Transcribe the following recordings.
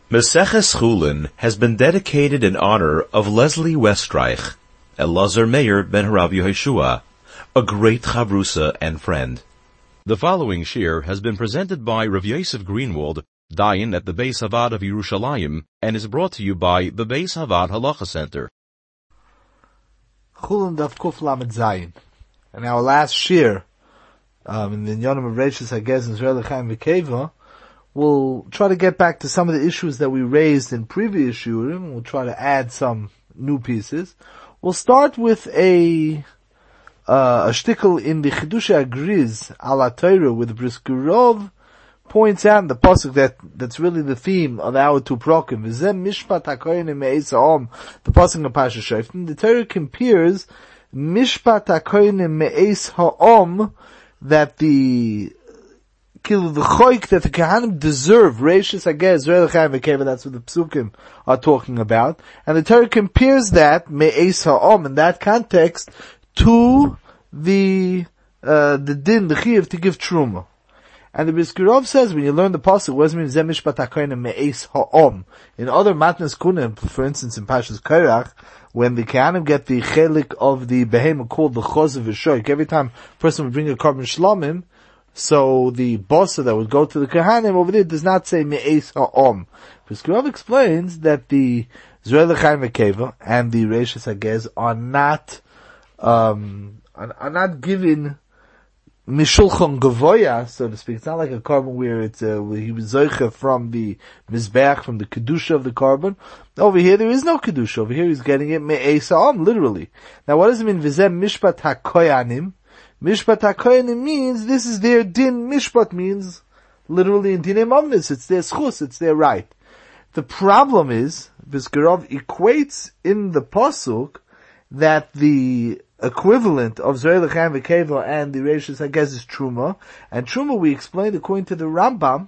Meseches Chulin has been dedicated in honor of Leslie Westreich, Elazar Meir ben Harav Yehoshua, a great chavrusa and friend. The following shir has been presented by Rav Yosef Greenwald, Dayan at the Beis Havad of Yerushalayim, and is brought to you by the Beis Havad Halacha Center. Chulin Daf Kuf Lamed Zayin. And our last shir, in the Yonim of Reishis Hagez and Zerel Chaim V'Keva, we'll try to get back to some of the issues that we raised in previous shurim. We'll try to add some new pieces. We'll start with a shtickle in the Chidusha Agriz ala Torah with Briskerov points out in the pasuk that's really the theme of our two prokim. V'zem mishpat hakoyanim me'ez ha'om, the pasuk of Pasha Shoftim. The Torah compares mishpat hakoyanim me'ez ha'om, that the choik that the Kohanim deserve, Reishis Hagez, Zerel Chaim V'Keva, that's what the Psukim are talking about. And the Torah compares that, Me'ez Ha'om, in that context, to the din, the chiyuv to give truma. And the Briskerov says, when you learn the pasuk, what does it mean, Zeh Mishpat HaKohanim Me'ez Ha'om? In other matnas kunim, for instance in Pashas Korach, when the Kohanim get the chelik of the behemoth called the Chozav V'Shoik, every time a person would bring a korban shlomim, so the bossa that would go to the Kohanim over there does not say Me'ez Ha'om. Briskerov explains that the Zerel Chaim V'Keva and the Reishis Hagez are not given Mishulchan Gavoya, so to speak. It's not like a carbon where it's where he was zoicha from the mizbeach, from the kedusha of the carbon. Over here there is no kedusha. Over here he's getting it Me'ez Ha'om, literally. Now what does it mean? V'zeh mishpat hakoyanim. Mishpat hakoyanim means this is their din. Mishpat means literally in dinei mamnis. It's their schus. It's their right. The problem is Briskerov equates in the pasuk that the equivalent of Zerel Chaim V'Keva and the Reishis Hagez is Truma. And Truma, we explained according to the Rambam,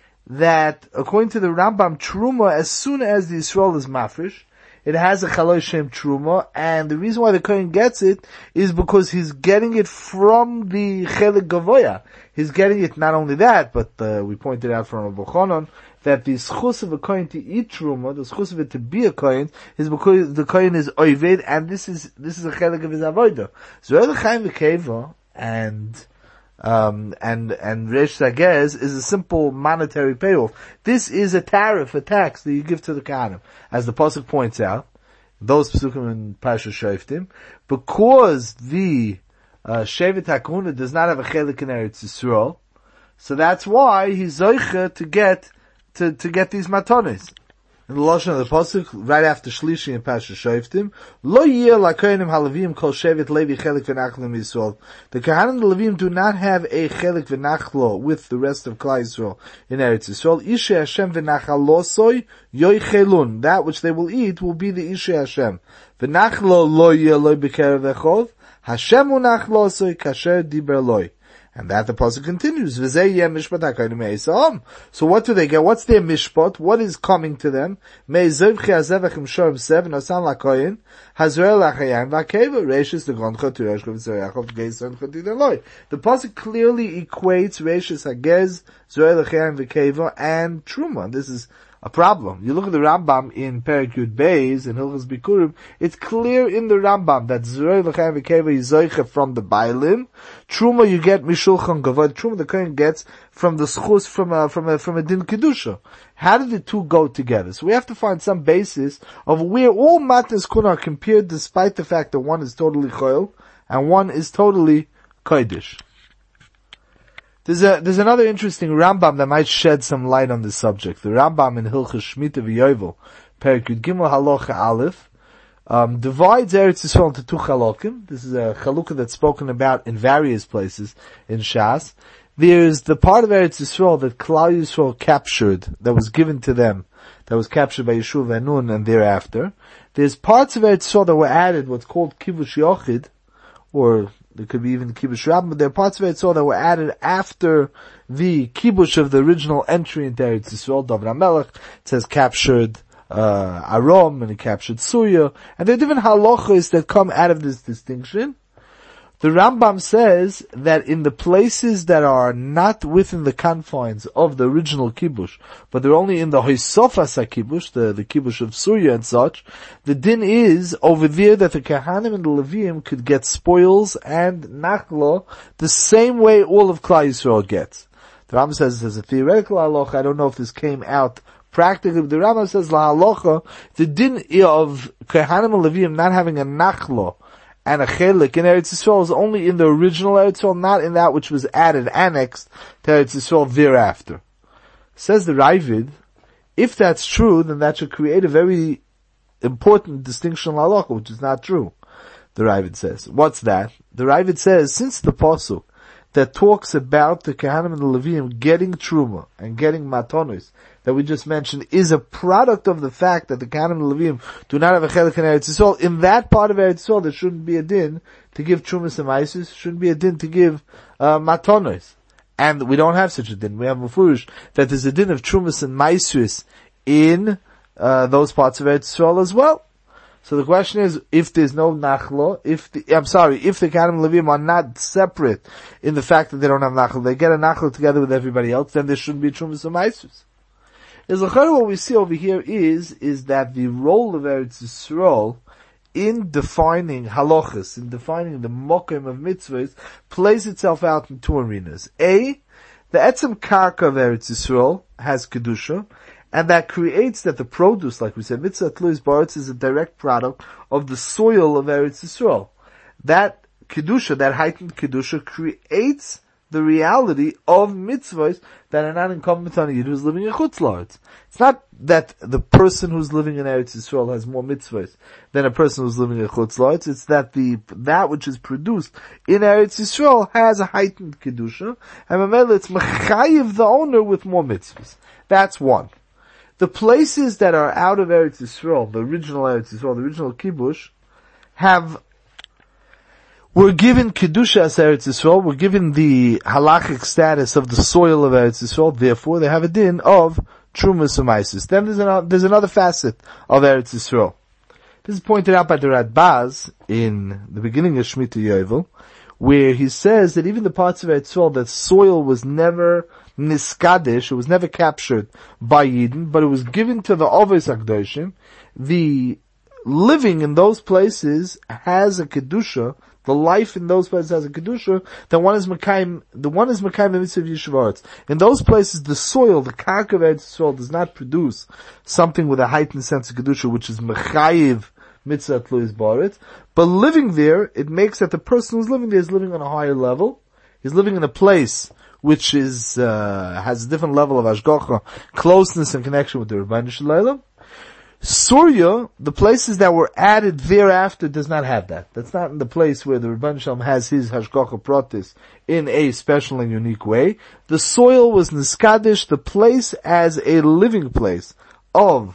Truma, as soon as the Yisrael is mafresh, it has a Chaloi Shem Truma, and the reason why the Kohen gets it is because he's getting it from the Chelik Gavoya. He's getting it not only that, but we pointed out from Rabbi Chanan that the schus of a Kohen to eat Truma, the schus of it to be a Kohen, is because the Kohen is Oived, and this is a Chelik of his Avodah. Zerel Chaim V'Keva and Reishis Hagez is a simple monetary payoff. This is a tariff, a tax that you give to the Kohanim. As the pasuk points out, those psukim in Parashat Shoftim, because the Shevet HaKahuna does not have a chelik in Eretz Yisrael, so that's why he's zoicha to get these matonis. In the lashon of the pasuk, right after Shlishi and Pasha Shoftim, Lo yeh lakoyanim haLevim kol shevet Levi chelik v'nachlo Yisrael. The Kohanim and the Levim do not have a chelik v'nachlo with the rest of Klal Yisrael in Eretz Yisrael. Ishe Hashem v'nachalosoi yoichelun. That which they will eat will be the Ishe Hashem. V'nachlo lo yeh lo b'kerev echov. Hashem u'nachlosoi kasher diber loi. And that the pasuk continues. So what do they get? What's their mishpat? What is coming to them? The pasuk clearly equates Reishis Hagez, Zerel Chaim V'Keva, and Truma. This is a problem. You look at the Rambam in Perek Yud Beis and Hilchos Bikurim, it's clear in the Rambam that Zerel Chaim V'Keva is zoicha from the Bailim. Truma you get Mishulchan Gavoy. Truma the Kohen gets from the schus from a din kedusha. How did the two go together? So we have to find some basis of where all matnas kun are compared, despite the fact that one is totally choil and one is totally kodesh. There's another interesting Rambam that might shed some light on this subject. The Rambam in Hilchos Shmita V'Yovel, Perek Yud Gimel Halacha Aleph, divides Eretz Yisrael into two chalokim. This is a chalukah that's spoken about in various places in Shas. There's the part of Eretz Yisrael that Klal Yisrael captured, that was given to them, that was captured by Yeshua and Nun and thereafter. There's parts of Eretz Yisrael that were added, what's called Kibush Yochid, or there could be even Kibush Rabbim, but there are parts of Eretz Yisrael that were added after the Kibush of the original entry into Eretz Yisrael. David HaMelech, it says captured Aram, and he captured Surya, and there are different halachos that come out of this distinction. The Rambam says that in the places that are not within the confines of the original kibush, but they're only in the Hoysofas kibush, the kibush of Surya and such, the din is over there that the Kahanim and the Leviim could get spoils and nachlo the same way all of Klal Yisrael gets. The Rambam says as a theoretical halacha, I don't know if this came out practically, but the Rambam says la halacha, the din of Kahanim and Leviim not having a nachlo and a chelik in Eretz Yisrael is only in the original Eretz Yisrael, not in that which was added, annexed to Eretz Yisrael thereafter. Says the Ravid, if that's true, then that should create a very important distinction in halacha, which is not true. The Ravid says. What's that? The Ravid says, since the pasuk that talks about the Kahanim and the Leviim getting truma and getting matonos that we just mentioned is a product of the fact that the Kahanim and the Leviim do not have a chelik in Eretz Yisrael. In that part of Eretz Yisrael, there shouldn't be a din to give trumas and maisus, shouldn't be a din to give matonos. And we don't have such a din. We have mufurish that there's a din of trumas and maisus in those parts of Eretz Yisrael as well. So the question is, if there's no nachlo, if the Kahanim and Leviim are not separate in the fact that they don't have nachlo, they get a nachlo together with everybody else, then there shouldn't be trumas and maisus. What we see over here is that the role of Eretz Yisrael in defining halachas, in defining the mokim of mitzvahs, plays itself out in two arenas. A, the etzem karka of Eretz Yisrael has kedusha, and that creates that the produce, like we said, mitzvah tluis baretz, is a direct product of the soil of Eretz Yisrael. That kedusha, that heightened kedusha, creates the reality of mitzvahs that are not incumbent on a yid who's living in Chutz La'aretz. It's not that the person who's living in Eretz Yisrael has more mitzvahs than a person who's living in Chutz La'aretz. It's that that which is produced in Eretz Yisrael has a heightened kedusha, and Mamela it's mechayiv the owner with more mitzvahs. That's one. The places that are out of Eretz Yisrael, the original Eretz Yisrael, the original kibush, were given kedusha as Eretz Yisrael, were given the halachic status of the soil of Eretz Yisrael, therefore they have a din of trumas and maisus. Then there's another facet of Eretz Yisrael. This is pointed out by the Radbaz in the beginning of Shemitah Yovel, where he says that even the parts of Eretz Yisrael that soil was never niskadish, it was never captured by Yidden, but it was given to the Oves HaKadoshim, the living in those places has a kedusha, the life in those places has a kedusha, the one is Mekayim the mitzvah of Yishuv Haaretz. In those places, the soil, the karka of Eretz Yisrael does not produce something with a heightened sense of kedusha, which is mechayiv mitzvah tluis baretz, but living there, it makes that the person who's living there is living on a higher level. He's living in a place which is, has a different level of hashgacha, closeness and connection with the Rebbeinu Shalom. Surya, the places that were added thereafter, does not have that. That's not in the place where the Rebbeinu Shalom has his hashgacha pratis in a special and unique way. The soil was niskadish, the place as a living place of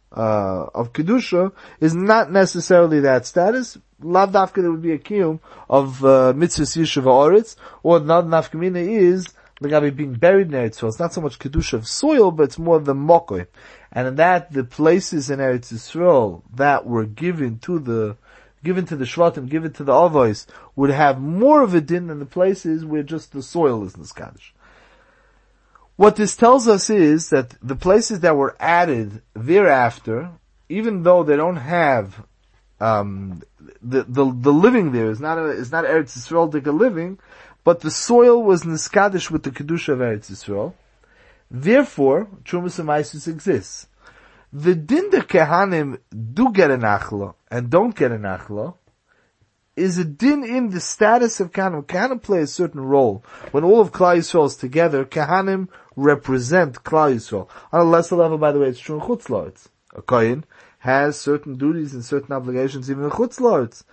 kedusha is not necessarily that status. Lav dafka there would be a kiyum of mitzvahs Yishuv Haaretz, or not nafkamina is Legabi being buried in Eretz Yisrael. It's not so much kedusha of soil, but it's more the mokoy. And in that, the places in Eretz Yisrael that were given to the Shvatim, given to the Avos, would have more of a din than the places where just the soil is niskadish. What this tells us is that the places that were added thereafter, even though they don't have the living there is not Eretz Yisrael dika living, but the soil was niskadish with the kedusha of Eretz Yisrael. Therefore, trumas and maisus exists. The din that kehanim do get an achla and don't get an achla is a din in the status of kehanim. Kehanim play a certain role. When all of Klal Yisrael is together, kehanim represent Klal Yisrael. On a lesser level, by the way, it's true in Chutz La'aretz. A kohen has certain duties and certain obligations even in Chutz La'aretz.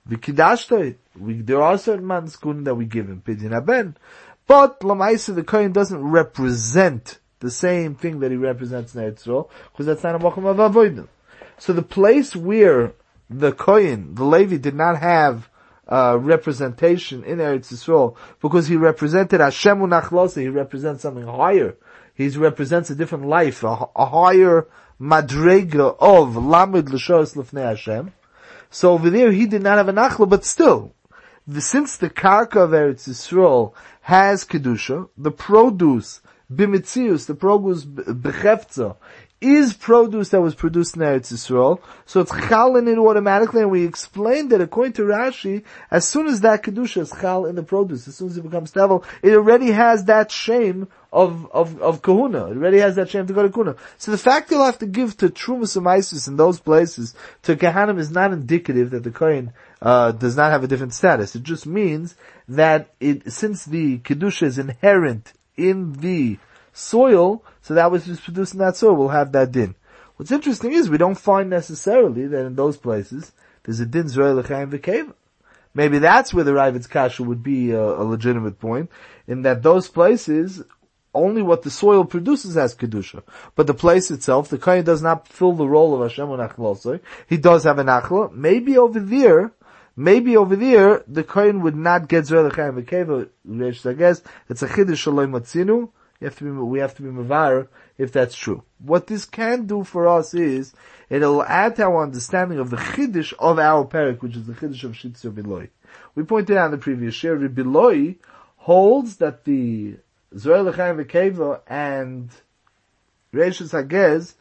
There are certain manskunim that we give him, Pidyon Haben. But Lamaisa, the kohen doesn't represent the same thing that he represents in Eretz Yisrael, because that's not a mokum of avodah. So the place where the kohen, the Levi, did not have representation in Eretz Yisrael, because he represented Hashem Unachlose, he represents something higher. He represents a different life, a higher madrega of Lamed L'Shoros L'fnei Hashem. So over there he did not have an achla, but still, Since the karka of Eretz Yisrael has kedusha, the produce b'mitzius, the produce b'chefza, is produce that was produced in Eretz Yisrael, so it's chal in it automatically, and we explained that according to Rashi, as soon as that kedusha is chal in the produce, as soon as it becomes tevel, it already has that shame of kahuna. It already has that shame to go to kahuna. So the fact you'll have to give to Trumas and Isis in those places, to Kahanim, is not indicative that the Kohen does not have a different status. It just means that since the kedusha is inherent in the soil, so that which is produced in that soil will have that din. What's interesting is we don't find necessarily that in those places there's a din Zerei L'chaim V'Keva. Maybe that's where the Ravid's Kasha would be a legitimate point, in that those places, only what the soil produces has Kedusha. But the place itself, the Kohen does not fill the role of Hashem Unachlosoi. He does have an Achla. Maybe over there, the Kohen would not get Zerei L'chaim V'Keva. I guess it's a Chiddush Shaloi Matzinu. We have to be mavar if that's true. What this can do for us is, it'll add to our understanding of the chiddush of our parak, which is the chiddush of Shitzur Biloi. We pointed out in the previous year, Biloi holds that the Zerei L'chaim V'Keva and Reishis Hagez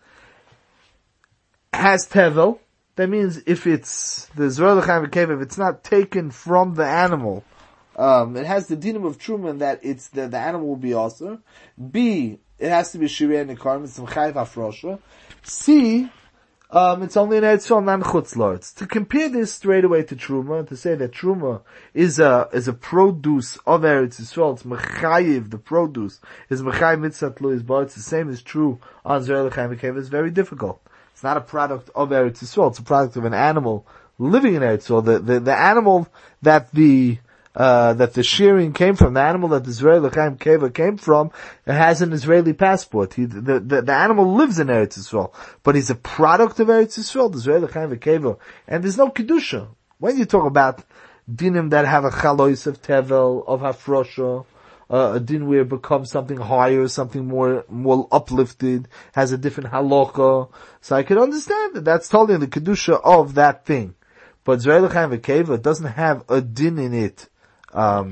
has tevel. That means if it's the Zerei L'chaim V'Keva, if it's not taken from the animal, it has the dinim of truma in that it's the animal will be aser. B, it has to be shirei nekarim, it's mechayv hafrosha. C, it's only an Eretz Yisrael, not chutz la'aretz. To compare this straight away to truma, to say that truma is a produce of Eretz Yisrael, it's mechayiv, the produce is mechayiv mitzat lo yisbar, it's the same is true on Zerei L'chaim V'Keva, it's very difficult. It's not a product of Eretz Yisrael, it's a product of an animal living in Eretz Yisrael. The animal that the shearing came from, the animal that the Zerei L'chaim V'Keva came from, it has an Israeli passport. The animal lives in Eretz Yisrael, but he's a product of Eretz Yisrael, the Zerei L'chaim V'Keva, and there's no kedusha. When you talk about dinim that have a chalois of tevel, of hafrosha, a din where it becomes something higher, something more uplifted, has a different halacha, so I can understand that that's totally the kedusha of that thing. But Zerei L'chaim V'Keva doesn't have a din in it of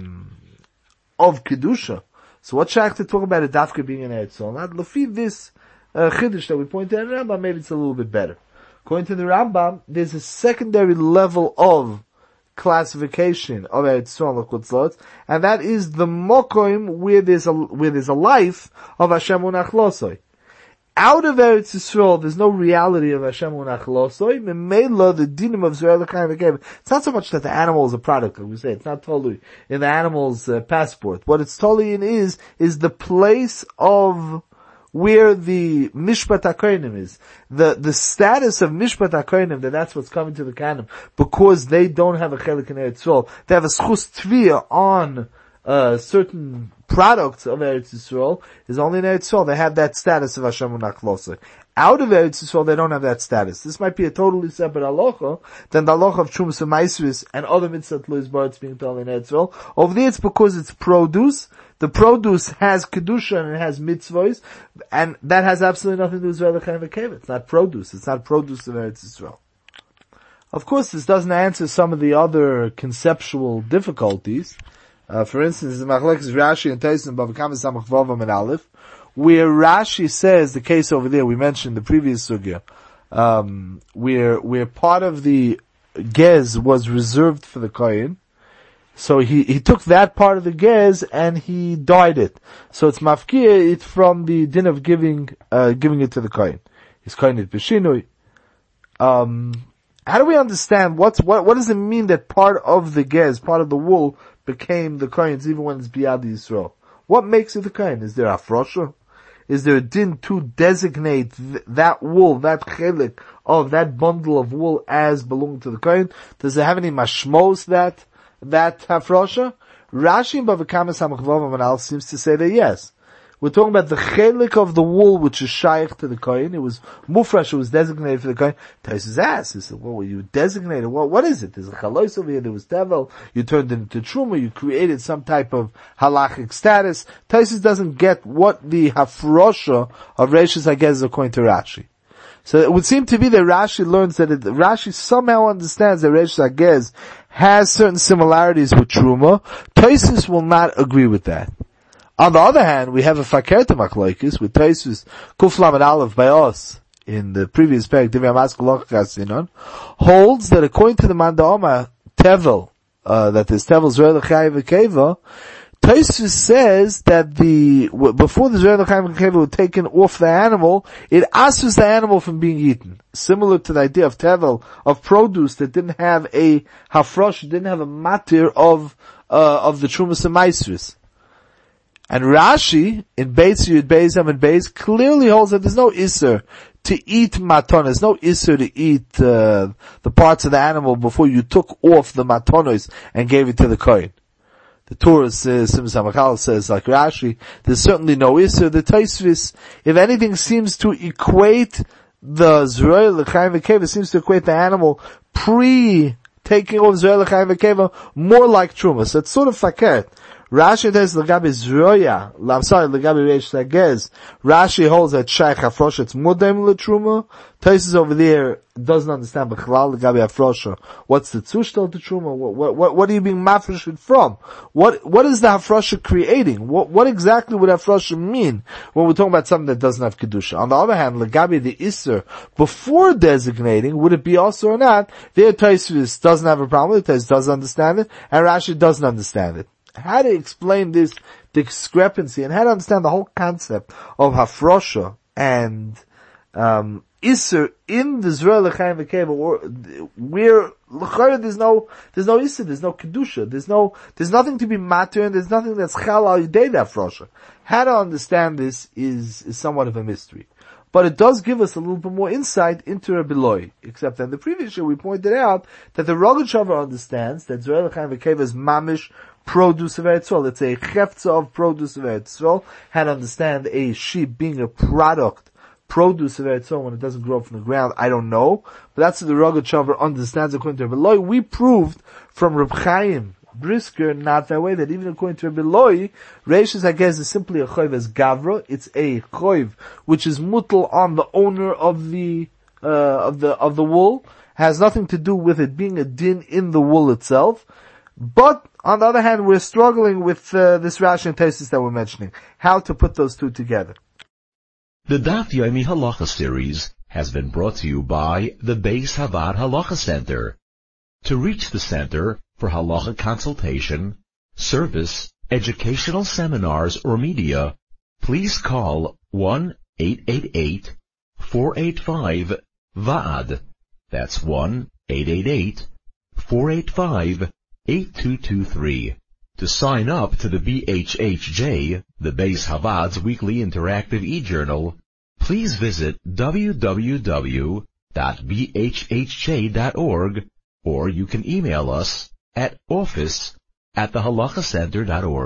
kedusha. So what shall I have to talk about a dafka being an Eretz Yisrael? Now, lefi this chiddush that we pointed out in the Rambam, maybe it's a little bit better. According to the Rambam, there's a secondary level of classification of Eretz Yisrael l'chutzlot, and that is the mokoim where there's a life of Hashem Unachlosoi. Out of Eretz Yisrael, there's no reality of Hashem Unachlosoi. Memela, the dinim of Zerei L'chaim V'Keva. It's not so much that the animal is a product, like we say. It's not totally in the animal's passport. What it's totally in is the place of where the Mishpat HaKohanim is. The status of Mishpat HaKohanim, that's what's coming to the Kahanim, because they don't have a chelik in Eretz Yisrael. They have a schus tviyah on certain products of Eretz Yisrael, is only in Eretz Yisrael. They have that status of Hashem Unachlosoi. Out of Eretz Yisrael, they don't have that status. This might be a totally separate halacha than the halacha of Trumas and Maisris and other mitzvot Lois Baritz being told in Eretz Yisrael. Over there, it's because it's produce. The produce has kedusha and it has mitzvahs, and that has absolutely nothing to do with Zerei L'chaim V'Keva. It's not produce. It's not produce of Eretz Yisrael. Of course, this doesn't answer some of the other conceptual difficulties. For instance, the Machlekes Rashi and Taisus and Bava Kama Samach Vav and Aleph, where Rashi says, the case over there, we mentioned the previous sugya, where part of the gez was reserved for the Kohen, so he took that part of the gez and he dyed it. So it's mafkia it from the din of giving it to the Kohen. He's Kohen it b'shinui. How do we understand what does it mean that part of the gez, part of the wool, became the Kohen's even when it's Biyad Yisrael? What makes it the Kohen? Is there a frosha? Is there a din to designate that wool, that chelik of that bundle of wool as belonging to the Kohen? Does it have any mashmos that hafrosha? Rashi in Bava Kama Samach Vav Manal seems to say that yes. We're talking about the chelik of the wool which is shaykh to the Kohen. It was mufresh, it was designated for the Kohen. Taisus asked, he said, well, you designated, what is it? There's a chalois over here, there was tevel, you turned it into truma, you created some type of halachic status. Taisus doesn't get what the hafrosha of Reishis Hagez is according to Rashi. So it would seem to be that Rashi learns that Rashi somehow understands that Reishis Hagez has certain similarities with Truma. Tosfos will not agree with that. On the other hand, we have a Fakerta Machlokes with Tosfos Kuf Lamed Aleph by us in the previous parak, Divrei Hamaskal Lochas Sinon, holds that according to the Mandama Tevel, that is Tevel Zerah L'Chai V'Keva, Tosfos says that before the Zerah L'Chai V'Keva was taken off the animal, it asks the animal from being eaten. Similar to the idea of Tevel, of produce that didn't have a hafrosh, didn't have a matir of the Trumas and Maisris. And Rashi, in Beis Yud Beis Am and Beis, clearly holds that there's no Isser to eat matonos. There's no Isser to eat the parts of the animal before you took off the matonos and gave it to the kohen. The Torah says, Simon Samakal says, like Rashi, there's certainly no Isser. The Tosfos, if anything, seems to equate the Zerah L'Chaim V'Keva, seems to equate the animal taking off Zerah L'Chaim V'Keva more like Truma. So it's sort of fakert. Rashi says L'gabi Zroya, L'gabi Reish Sagez. Rashi holds that Shaykh Hafrosh, it's Mudem L'Truma. Tosfos over there doesn't understand B'chalal L'gabi Hafrosha. What's the Tzushtel to Truma? What are you being mafreshed from? What is the Hafrosha creating? What exactly would Hafrosha mean when we're talking about something that doesn't have Kedusha? On the other hand, L'gabi the Isser, before designating, would it be also or not? There Tosfos doesn't have a problem with it, Tosfos doesn't understand it, and Rashi doesn't understand it. How to explain this discrepancy and how to understand the whole concept of Hafrosha and Isser in the Zerah L'Chaim V'Keva, where there's no Isser, there's no Kedusha, there's nothing to be matter, and there's nothing that's Chal Al Yidei Hafrosha. How to understand this is somewhat of a mystery. But it does give us a little bit more insight into Rabbi Loi. Except that in the previous show we pointed out that the Rogatchover understands that Zerah L'Chaim V'Keva is mamish produce of Eretz Yisrael. It's a cheftza of produce of Eretz Yisrael. How to understand a sheep being a produce of Eretz Yisrael when it doesn't grow up from the ground, I don't know. But that's what the Rogatchover understands according to Rabbi Loi. We proved from Reb Chaim Brisker, not that way, that even according to Rabbi Loi, Reishis, I guess, is simply a choiv as gavra. It's a choiv which is mutal on the owner of the wool. Has nothing to do with it being a din in the wool itself. But on the other hand, we're struggling with this Rashi and Tosfos that we're mentioning. How to put those two together. The Daf Yomi Halacha series has been brought to you by the Beis Havad Halacha Center. To reach the center for halacha consultation, service, educational seminars, or media, please call 1-888-485-VAAD. That's 1-888-485-8223. To sign up to the BHHJ, the Beis Havad's weekly interactive e-journal, please visit www.bhhj.org, or you can email us at office@thehalachacenter.org.